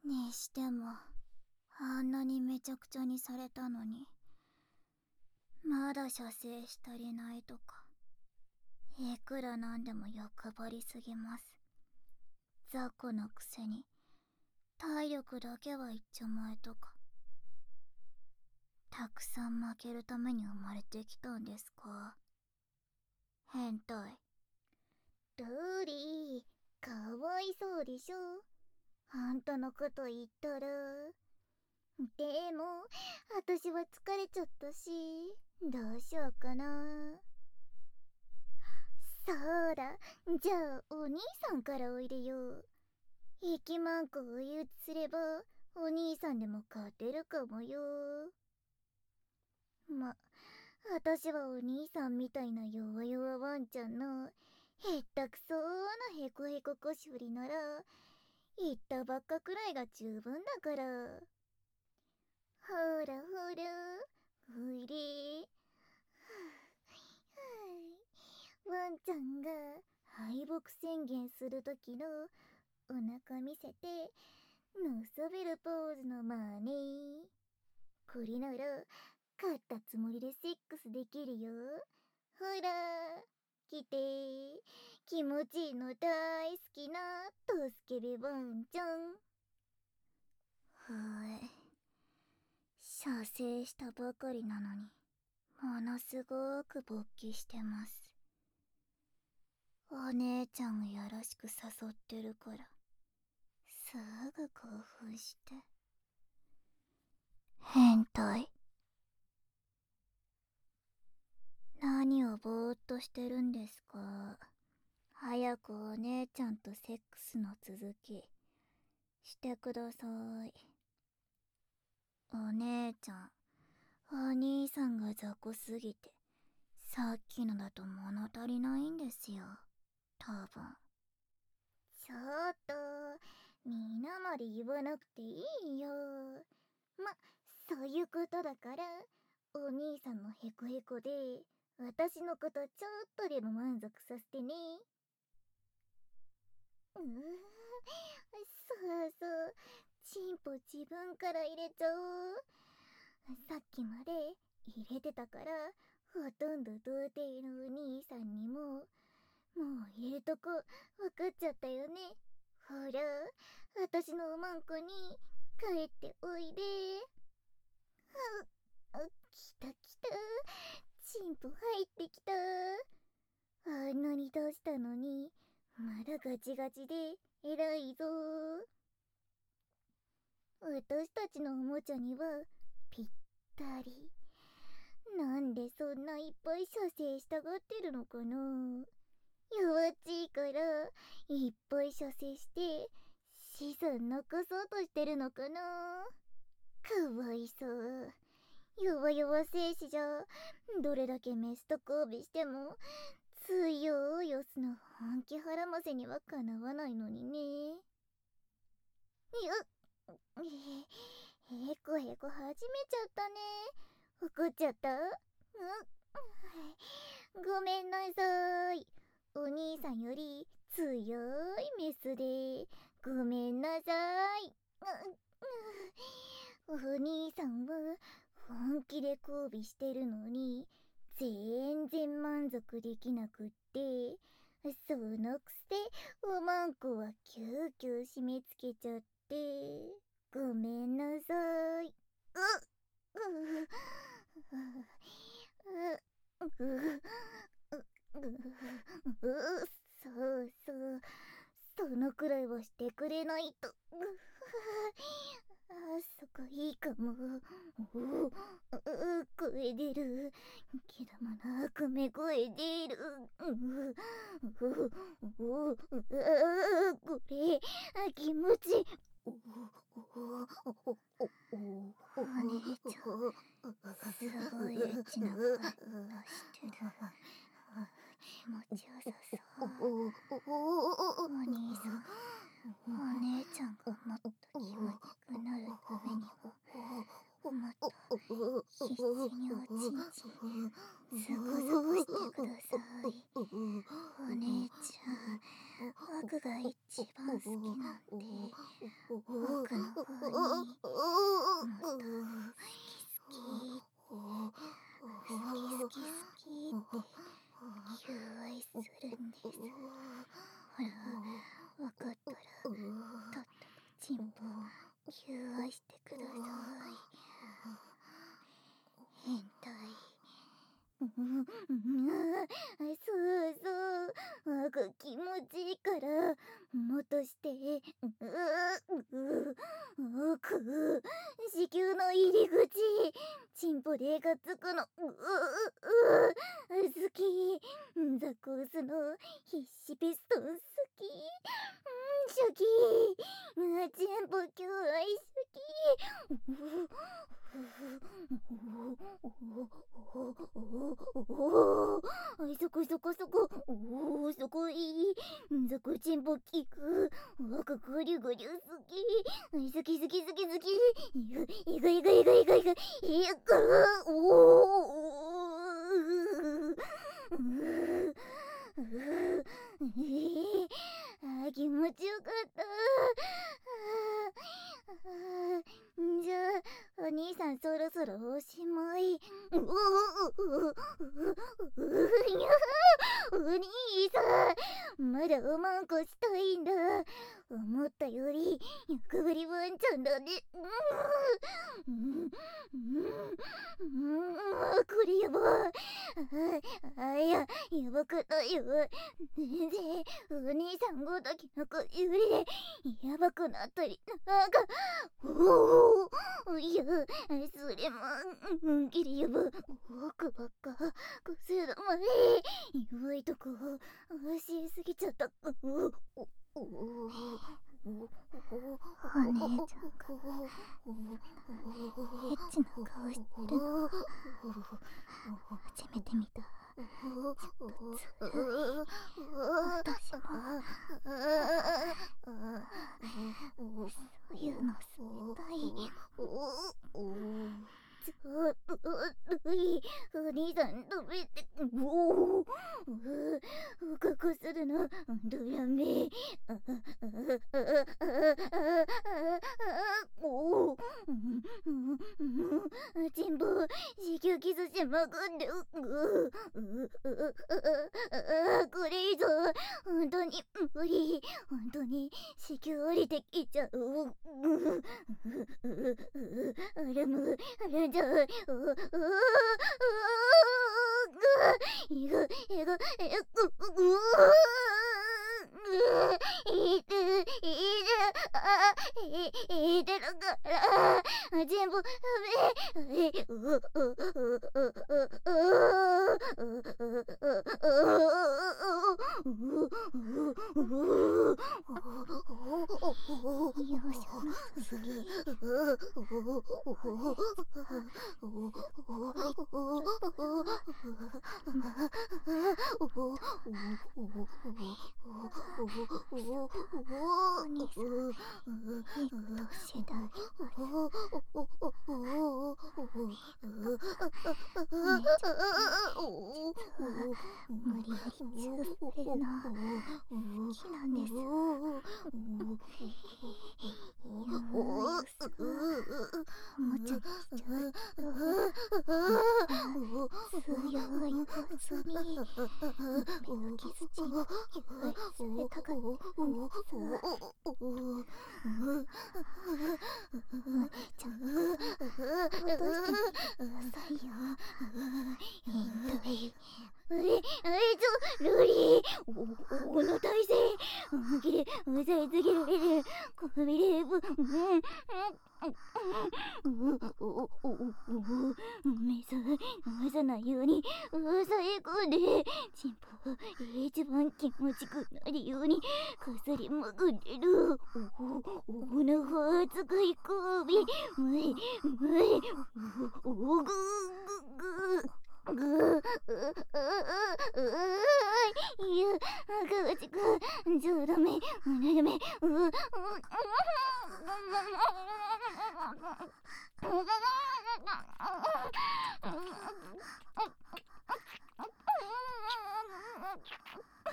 にしても、あんなにめちゃくちゃにされたのに、まだ射精し足りないとか、いくらなんでも欲張りすぎます。雑魚なくせに、体力だけはいっちゃまえとか。たくさん負けるために生まれてきたんですか？変態。 ドーリー、かわいそうでしょ。あんたのこと言ったら。でも、私は疲れちゃったし、どうしようかな。そうだ、じゃあお兄さんからおいでよ。息マンコを憂鬱すれば、お兄さんでも勝てるかもよ。私はお兄さんみたいな弱々ワンちゃんのへったくそーなヘコヘコ腰振りなら言ったばっかくらいが十分だから。ほらほら、おいで。ワンちゃんが敗北宣言するときのお腹見せてのそべるポーズの真似。これなら勝ったつもりでセックスできるよ。ほら来て、気持ちいいの大好きなトスケベワンちゃん。 射精したばかりなのに、ものすごく勃起してます。お姉ちゃんがやらしく誘ってるから、すぐ興奮して。変態。何をぼーっとしてるんですか？早くお姉ちゃんとセックスの続きしてください。お姉ちゃん、お兄さんが雑魚すぎて、さっきのだと物足りないんですよ、多分。 ちょっと、みんなまで言わなくていいよ。そういうことだから、お兄さんのヘコヘコで、私のことちょっとでも満足させてね。そうそう、チンポ自分から入れちゃおう。さっきまで入れてたから、ほとんど童貞のお兄さんにも、もう入れるとこ分かっちゃったよね。ほら、私のおまんこに帰っておいで。来た来た。チンポ入ってきた。あんなに出したのに、まだガチガチで偉いぞ。私たちのおもちゃにはぴったり。なんでそんないっぱい射精したがってるのかな。弱っちいからいっぱい射精して子孫残そうとしてるのかな。かわいそう。弱々精子じゃどれだけメスと交尾しても強いオスの本気はらませにはかなわないのにね。へこへこ始めちゃったね。怒っちゃった？ごめんなさい。お兄さんより強いメスでごめんなさい。お兄さんは本気で交尾してるのに全然満足できなくって、そのくせおまんこはキューキュー締め付けちゃってごめんなさい。そうそう、そのくらいはしてくれないと。そこいいかも。声出る。けだまな悪め声出る。これ気持ち。 お兄ちゃん、すごいエッチな声出してる。気持ちよさそう。お兄さん、お姉ちゃんがもっと気持ちよくなるためには、もっと必死におちんちんズコズコしてください。お姉ちゃん、僕が一番好きなんで、僕の方融和してください。変態。 そうそう、気持ちいいからもっとして。子宮の入り口、チンポでがつくの。好き。ザコースの必死ピストン好き。初期。チンポ今日愛好き。そこそこそこ、そこいい。ザコチンポキク、ぐりゅぐりゅ好き。好き好き好き好き。いぐいぐいぐいぐいぐい。気持ちよかった。じゃあ、お兄さんそろそろおしまい。お兄さん、まだおまんこしたいんだ。思ったより欲張りワンちゃんだね。これやば。やばくないよ。全然お兄さんごときの子ゆりでやばくなったりなんか。いや、それもギリやば。奥ばっかこする前弱いとこ教えすぎちゃった。 お姉ちゃんがエッチな顔してるの初めて見た。私もそういうの吸いたい。 お兄さん止めて。こするのドラメ。チンポ子宮キスしまくって。これ以上本当に無理。本当に子宮降りてきちゃう。あらもうあらじゃう。全部無理やり中性の好きなんです。おもちゃにしちゃう。強い風に目の傷ちんを優愛されたかったんです。お姉ちゃん落としてみてくださいよ。変態。 ルリー、この体勢本気で押さえつけられる。こびれぶ目さないように押さえ込んで、チンポ一番気持ちくなるようにかすりまくってる。おなはつかいこび前ぐぐいや、ガチか、じゃあダメ、ダメ、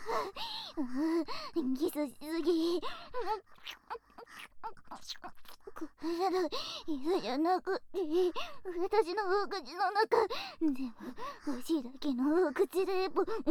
キスしすぎ。 これなら犬じゃなくて私のお口の中全部わしだけのお口で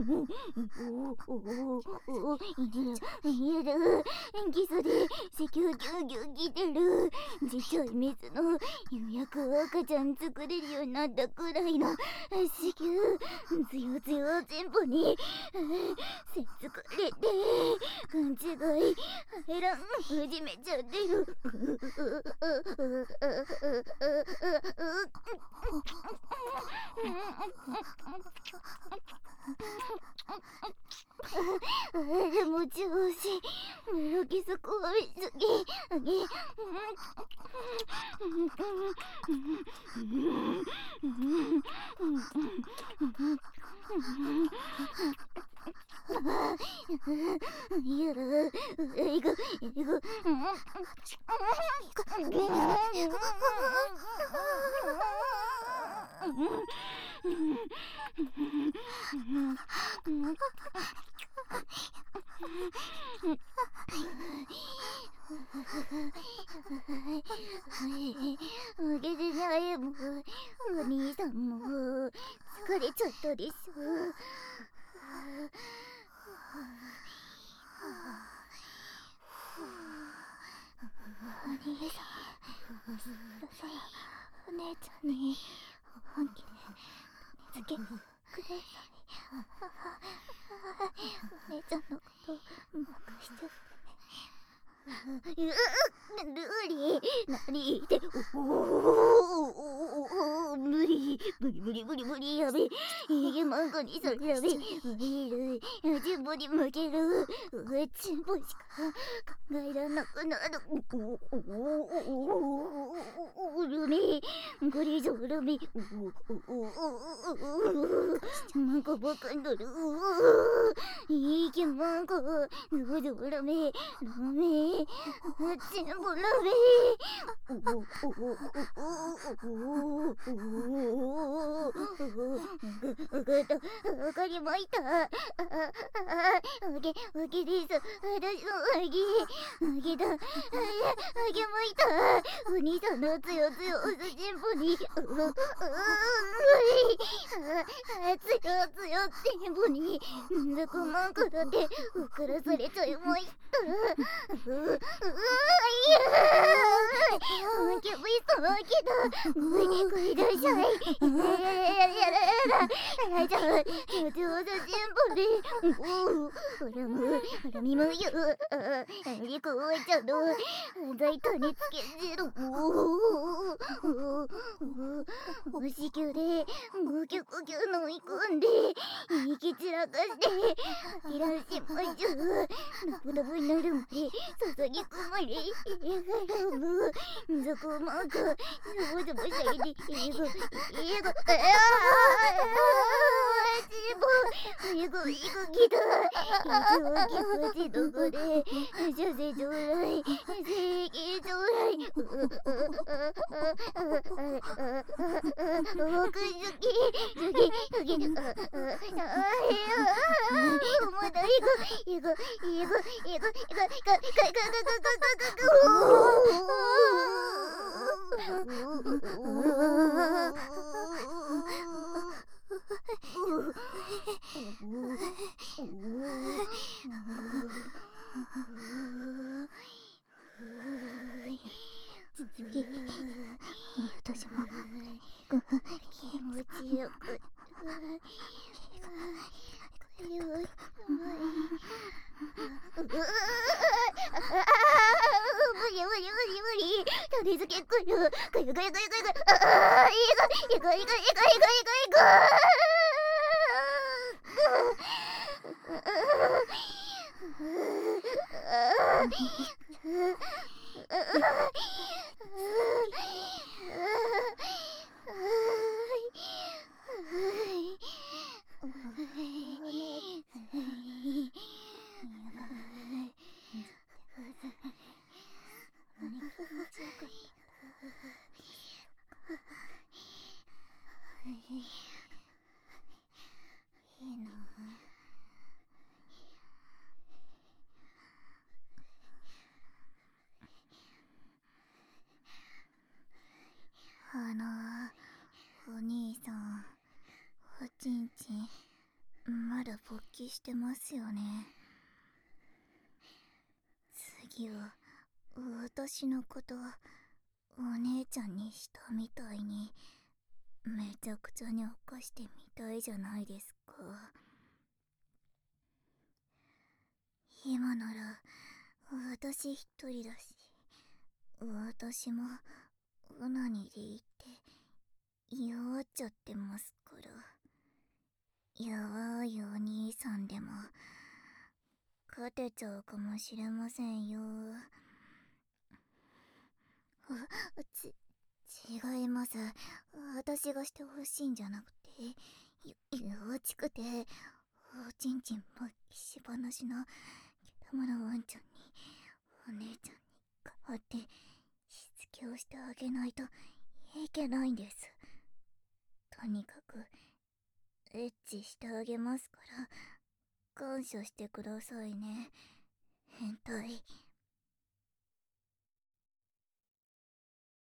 いる基礎で赤をギュギュギてるちっちゃいメスのようやく赤ちゃん作れるようになったくらいの子宮つよつよチンポにせっつくれて勘違い入らん始めちゃってるでも調子メロキスこびすぎおげでないもお兄さんも疲れちゃったでしょお兄さんそろそろお姉ちゃんに本気でつけてくださいお姉ちゃんのことうまくしてルーリー何言って無理やべいげまんこにそれやべいるチンポに向けるチンポしか考えらなくなるルミこれ以上ルミマンコばかんどるいけまんこルミチンポルミわかりました。あげです。私のあげだ。あげました。お兄さんのつよつよおすチンポに。つよつよチンポに。ずこまんこだって送らされちゃいました。キャビストのけどごめんなさいじゃあちょうどチンポでほらみもよリコはちゃんの在タにつけてるおしきゅうでごきゅごきゅ飲み込んで息散らかしていらんしましょうダブダブになるまで注ぎ込まれそこまくズボズボされて英語ギター気持ちどこで女性将来正義将来僕好きまだ英語私も気持ちよく無理種付けくるいいなしてますよね。次は私のことお姉ちゃんにしたみたいにめちゃくちゃに犯してみたいじゃないですか。今なら私一人だし、私もオナニーでいいって弱っちゃってますから。やばいお兄さんでも勝てちゃうかもしれませんよ。違います。私がしてほしいんじゃなくて、弱ちくておちんちん勃起しばなしの毛玉のワンちゃんにお姉ちゃんに代わってしつけをしてあげないといけないんです。とにかくエッチしてあげますから感謝してくださいね、変態。